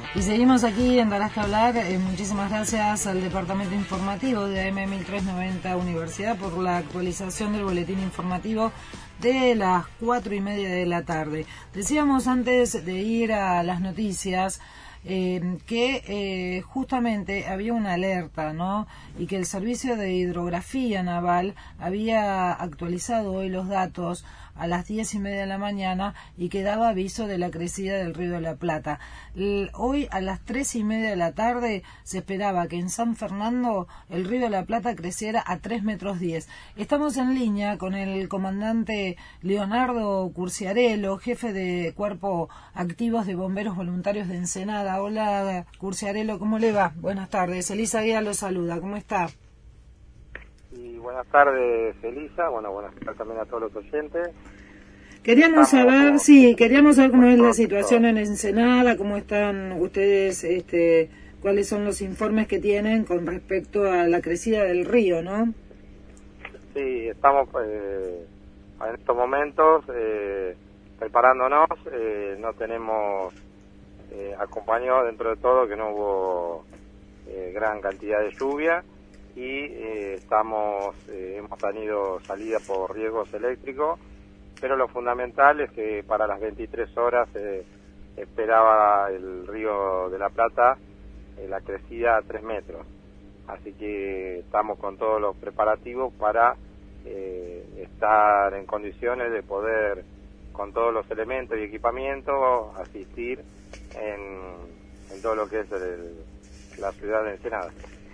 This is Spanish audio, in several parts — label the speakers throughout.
Speaker 1: Y seguimos aquí en Darás que Hablar. Muchísimas gracias al Departamento Informativo de AM1390 Universidad por la actualización del boletín informativo de las 4:30 de la tarde. Decíamos antes de ir a las noticias que justamente había una alerta, ¿no? Y que el Servicio de Hidrografía Naval había actualizado hoy los datos a las 10:30 de la mañana y que daba aviso de la crecida del Río de la Plata. Hoy a las 3:30 de la tarde se esperaba que en San Fernando el Río de la Plata creciera a 3,10 metros. Estamos en línea con el comandante Leonardo Curciarello, jefe de Cuerpo Activos de Bomberos Voluntarios de Ensenada. Hola, Curciarello, ¿cómo le va? Buenas tardes. Elisa Guía lo saluda. ¿Cómo está?
Speaker 2: Y buenas tardes, Elisa. Bueno, buenas tardes también a todos los oyentes.
Speaker 1: Queríamos saber cómo es la situación en Ensenada, cómo están ustedes, cuáles son los informes que tienen con respecto a la crecida del río, ¿no?
Speaker 2: Sí, estamos en estos momentos preparándonos. No tenemos, acompañado dentro de todo que no hubo gran cantidad de lluvia y hemos tenido salida por riesgos eléctricos, pero lo fundamental es que para las 23 horas esperaba el Río de la Plata la crecida a 3 metros. Así que estamos con todos los preparativos para estar en condiciones de poder, con todos los elementos y equipamientos, asistir en todo lo que es la ciudad de Ensenada.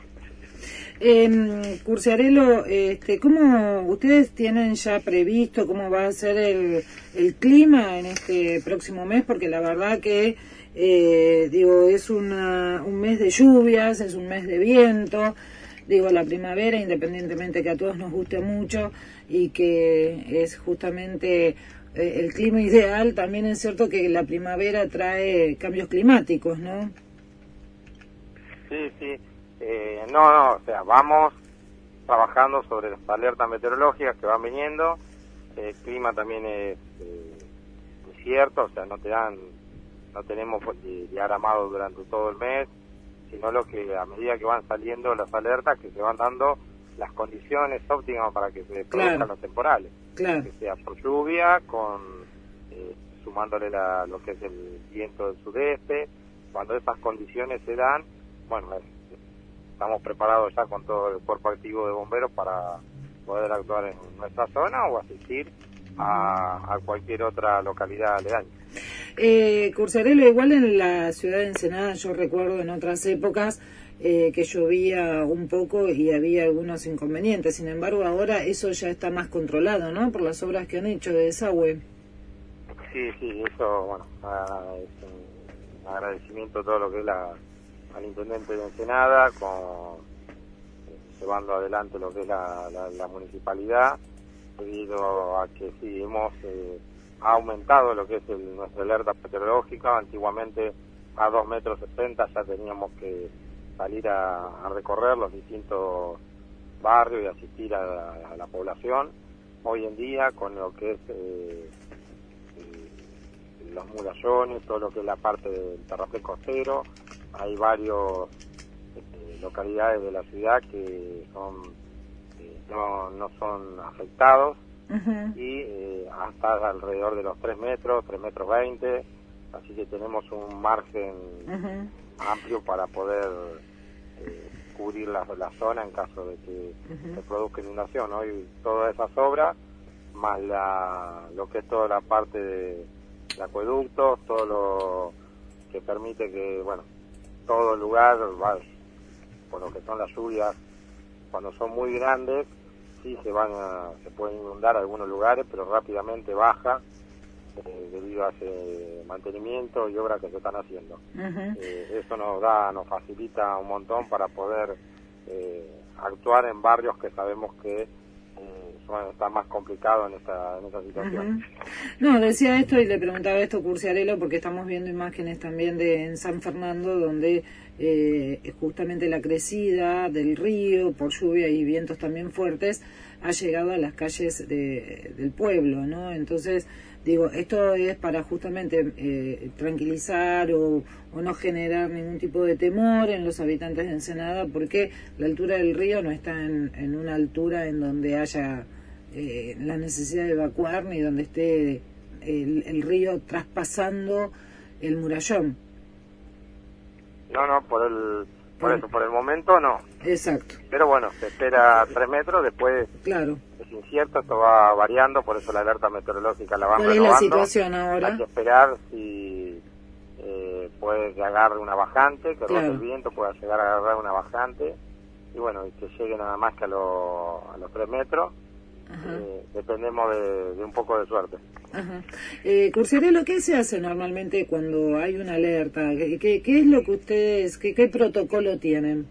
Speaker 1: Curciarello, ¿cómo ustedes tienen ya previsto cómo va a ser el clima en este próximo mes? Porque la verdad que es un mes de lluvias, es un mes de viento, la primavera, independientemente que a todos nos guste mucho y que es justamente el clima ideal, también es cierto que la primavera trae cambios climáticos, ¿no?
Speaker 2: Sí. O sea, vamos trabajando sobre las alertas meteorológicas que van viniendo. El clima también es cierto, o sea, no tenemos diagramado durante todo el mes, sino lo que a medida que van saliendo las alertas, que se van dando las condiciones óptimas para que se produzcan los temporales.
Speaker 1: Claro.
Speaker 2: Que sea por lluvia, sumándole lo que es el viento del sudeste. Cuando esas condiciones se dan, bueno, estamos preparados ya con todo el cuerpo activo de bomberos para poder actuar en nuestra zona o asistir a cualquier otra localidad aledaña.
Speaker 1: Curciarello, igual en la ciudad de Ensenada, yo recuerdo en otras épocas que llovía un poco y había algunos inconvenientes. Sin embargo, ahora eso ya está más controlado, ¿no? Por las obras que han hecho de desagüe.
Speaker 2: Sí, eso, bueno, es un agradecimiento a todo lo que es al intendente de Ensenada, llevando adelante lo que es la municipalidad, debido a que sí ha aumentado lo que es nuestra alerta meteorológica. Antiguamente a 2,60 metros ya teníamos que salir a recorrer los distintos barrios y asistir a la población. Hoy en día, con lo que es los murallones, todo lo que es la parte del terraplén costero, hay varios localidades de la ciudad que no son afectados. Uh-huh. Y hasta alrededor de los 3 metros, 3,20 metros, así que tenemos un margen uh-huh. amplio para poder cubrir la zona en caso de que uh-huh. se produzca inundación. Hoy todas esas obras, más lo que es toda la parte de acueductos, todo lo que permite que, todo el lugar, por lo que son las lluvias, cuando son muy grandes, sí se pueden inundar algunos lugares, pero rápidamente baja debido a ese mantenimiento y obras que se están haciendo. Uh-huh. Eso nos facilita un montón para poder actuar en barrios que sabemos que está más complicado en esta situación.
Speaker 1: Uh-huh. No, decía esto y le preguntaba esto, Curciarello, porque estamos viendo imágenes también en San Fernando, donde justamente la crecida del río por lluvia y vientos también fuertes ha llegado a las calles del pueblo, ¿no? Entonces, digo, esto es para justamente tranquilizar o no generar ningún tipo de temor en los habitantes de Ensenada, porque la altura del río no está en una altura en donde haya la necesidad de evacuar ni donde esté el río traspasando el murallón.
Speaker 2: No, por eso, por el momento no.
Speaker 1: Exacto.
Speaker 2: Pero bueno, se espera 3 metros, después
Speaker 1: claro.
Speaker 2: Es incierto, esto va variando, por eso la alerta meteorológica la van
Speaker 1: renovando. ¿Cuál es la situación ahora?
Speaker 2: Hay que esperar si puede que agarre una bajante, que rote el viento, pueda llegar a agarrar una bajante, y bueno, y que llegue nada más que a los 3 metros. Dependemos de un poco de suerte.
Speaker 1: Curciarello, ¿qué se hace normalmente cuando hay una alerta? ¿Qué es lo que ustedes, qué protocolo tienen?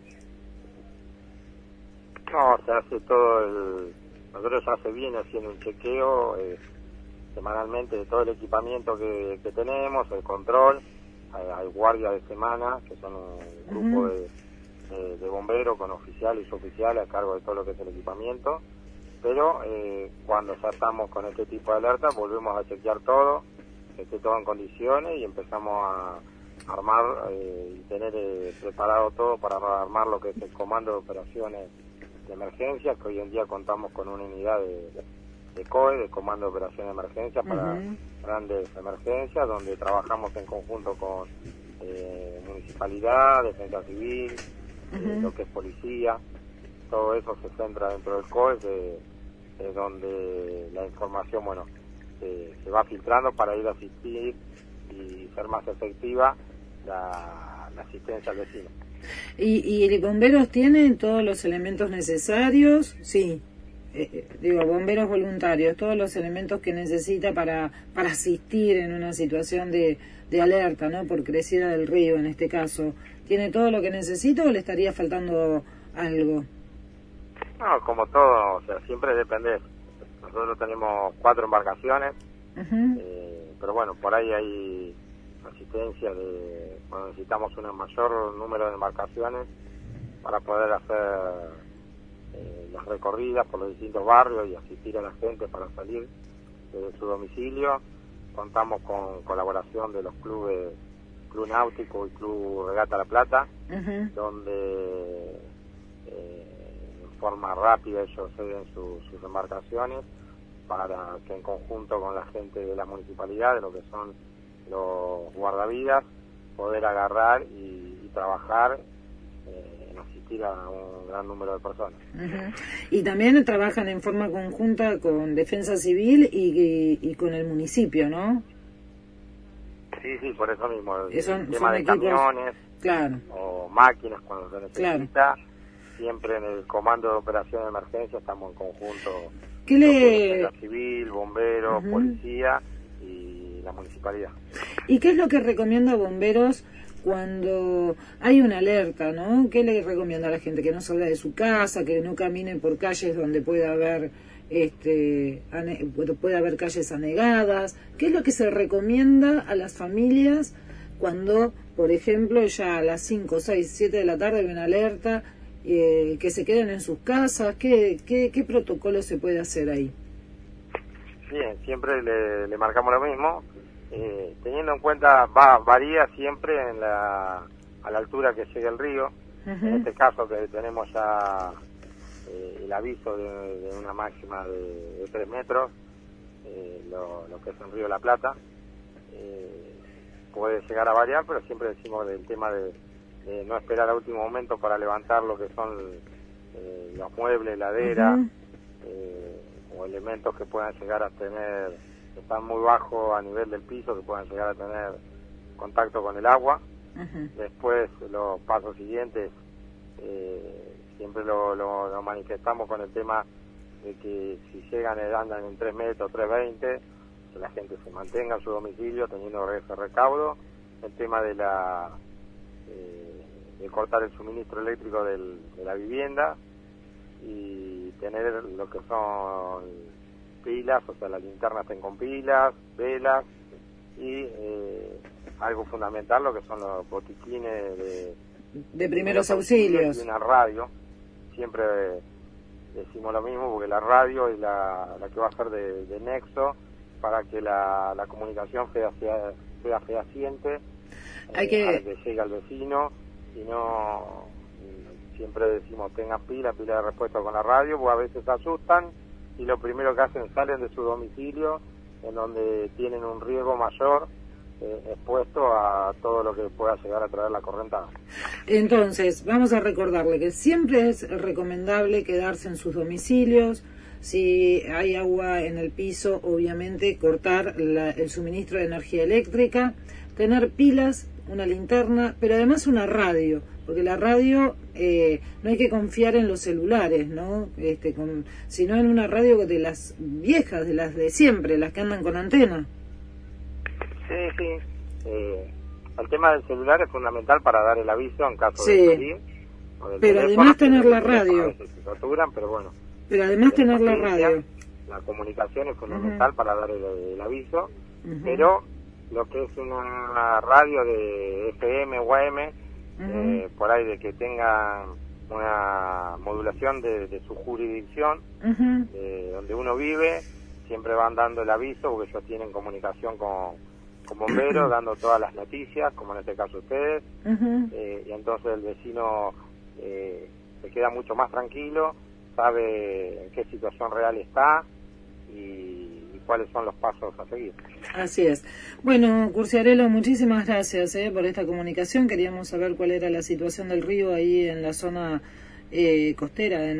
Speaker 2: No, se hace todo nosotros hace bien haciendo un chequeo semanalmente de todo el equipamiento que tenemos, el control, hay guardias de semana, que son un grupo de bomberos con oficial y suboficial a cargo de todo lo que es el equipamiento. Pero cuando ya estamos con este tipo de alerta, volvemos a chequear todo, que esté todo en condiciones, y empezamos a armar y tener preparado todo para armar lo que es el comando de operaciones de emergencia, que hoy en día contamos con una unidad de COE, de comando de operaciones de emergencia, para grandes emergencias, donde trabajamos en conjunto con municipalidad, defensa civil, lo que es policía. Todo eso se centra dentro del COE, donde la información se va filtrando para ir a asistir y ser más efectiva la asistencia al vecino.
Speaker 1: ¿Y los bomberos tienen todos los elementos necesarios? Sí, bomberos voluntarios, todos los elementos que necesita para asistir en una situación de alerta, ¿no? Por crecida del río en este caso. ¿Tiene todo lo que necesita o le estaría faltando algo?
Speaker 2: No, como todo, o sea, siempre depende. Nosotros tenemos 4 embarcaciones, pero bueno, por ahí hay asistencia cuando necesitamos un mayor número de embarcaciones para poder hacer las recorridas por los distintos barrios y asistir a la gente para salir de su domicilio. Contamos con colaboración de los clubes, Club Náutico y Club Regata La Plata, donde en forma rápida ellos ceden sus embarcaciones para que en conjunto con la gente de la municipalidad, de lo que son los guardavidas, poder agarrar y trabajar en asistir a un gran número de personas.
Speaker 1: Y también trabajan en forma conjunta con Defensa Civil y con el municipio, ¿no?
Speaker 2: Sí, por eso mismo,
Speaker 1: el
Speaker 2: tema de
Speaker 1: equipos,
Speaker 2: camiones o máquinas cuando se necesita, siempre en el comando de operación de emergencia estamos en conjunto con Defensa Civil, bomberos, policía y la municipalidad.
Speaker 1: ¿Y qué es lo que recomienda a bomberos cuando hay una alerta, ¿no? ¿Qué le recomienda a la gente? Que no salga de su casa, que no camine por calles donde pueda haber puede haber calles anegadas. ¿Qué es lo que se recomienda a las familias cuando, por ejemplo, ya a las 5, 6, 7 de la tarde hay una alerta, que se queden en sus casas? ¿Qué protocolo se puede hacer ahí?
Speaker 2: Bien, siempre le marcamos lo mismo, teniendo en cuenta, varía siempre a la altura que llegue el río. En este caso que tenemos ya el aviso de una máxima de 3 metros, lo que es el río La Plata, puede llegar a variar, pero siempre decimos del tema de no esperar al último momento para levantar lo que son los muebles, heladera, o elementos que puedan llegar a tener, que están muy bajos a nivel del piso, que puedan llegar a tener contacto con el agua. Después los pasos siguientes siempre lo manifestamos con el tema de que si llegan y andan en 3 metros, 3,20, que la gente se mantenga en su domicilio teniendo ese recaudo. El tema de cortar el suministro eléctrico de la vivienda y tener lo que son pilas, o sea, las linternas estén con pilas, velas y algo fundamental, lo que son los botiquines de
Speaker 1: de primeros auxilios.
Speaker 2: Y una radio. Siempre decimos lo mismo, porque la radio es la que va a ser de nexo para que la comunicación sea fehaciente, para que llegue al vecino, y no, siempre decimos tengan pila de respuesta con la radio, porque a veces se asustan y lo primero que hacen, salen de su domicilio, en donde tienen un riesgo mayor, expuesto a todo lo que pueda llegar a traer la correntada.
Speaker 1: Entonces, vamos a recordarle que siempre es recomendable quedarse en sus domicilios. Si hay agua en el piso, obviamente cortar el suministro de energía eléctrica, tener pilas, una linterna, pero además una radio, porque la radio no hay que confiar en los celulares, ¿no? Sino en una radio de las viejas, de las de siempre, las que andan con antena.
Speaker 2: Sí. El tema del celular es fundamental para dar el aviso en caso de salir.
Speaker 1: Pero además tener la radio.
Speaker 2: Pero bueno.
Speaker 1: Pero además tener la radio.
Speaker 2: La comunicación es fundamental para dar el aviso, pero lo que es una radio de FM o AM, por ahí de que tenga una modulación de su jurisdicción, donde uno vive, siempre van dando el aviso, porque ellos tienen comunicación con bomberos, dando todas las noticias, como en este caso ustedes, y entonces el vecino se queda mucho más tranquilo, sabe en qué situación real está y cuáles son los pasos a seguir.
Speaker 1: Así es. Bueno, Curciarello, muchísimas gracias por esta comunicación. Queríamos saber cuál era la situación del río ahí en la zona costera de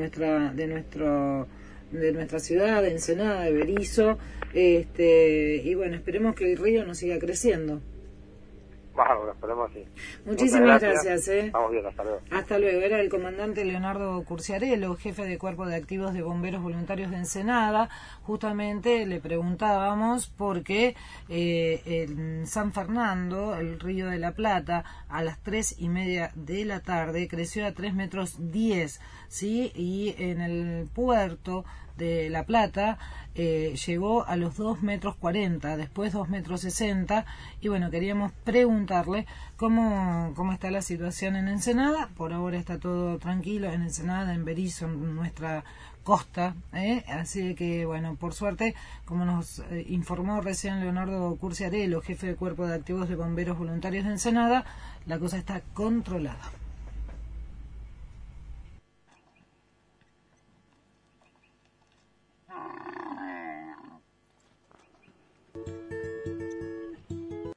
Speaker 1: nuestra ciudad, de Ensenada, de Berisso, y bueno, esperemos que el río no siga creciendo.
Speaker 2: Bueno, esperemos sí.
Speaker 1: Muchísimas gracias.
Speaker 2: Estamos bien, hasta luego.
Speaker 1: Hasta luego. Era el comandante Leonardo Curciarello, jefe de Cuerpo de Activos de Bomberos Voluntarios de Ensenada. Justamente le preguntábamos porque en San Fernando, el Río de la Plata, a las 3:30 de la tarde creció a 3,10 metros, ¿sí? Y en el puerto de La Plata llegó a los 2,40 metros, después 2,60 metros, y bueno, queríamos preguntarle cómo está la situación en Ensenada. Por ahora está todo tranquilo en Ensenada, en Berisso, en nuestra costa, así que bueno, por suerte, como nos informó recién Leonardo Curciarello, jefe de Cuerpo de Activos de Bomberos Voluntarios de Ensenada, la cosa está controlada.